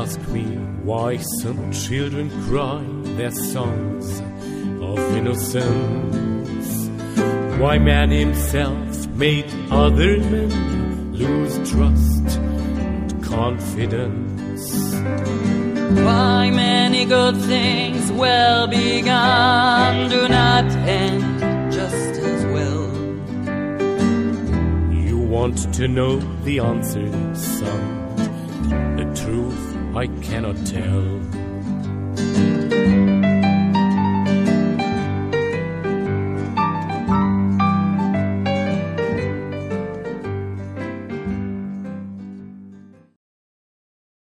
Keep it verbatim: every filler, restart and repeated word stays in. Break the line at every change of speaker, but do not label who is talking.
ask me why some children cry their songs of innocence, why man himself made other men lose trust and confidence,
why many good things well begun do not end just as well.
You want to know the answer, son? The truth I cannot tell.